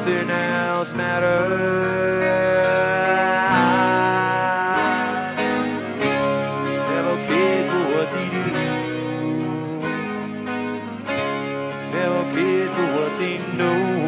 nothing else matters. Never cared for what they do. Never cared for what they know.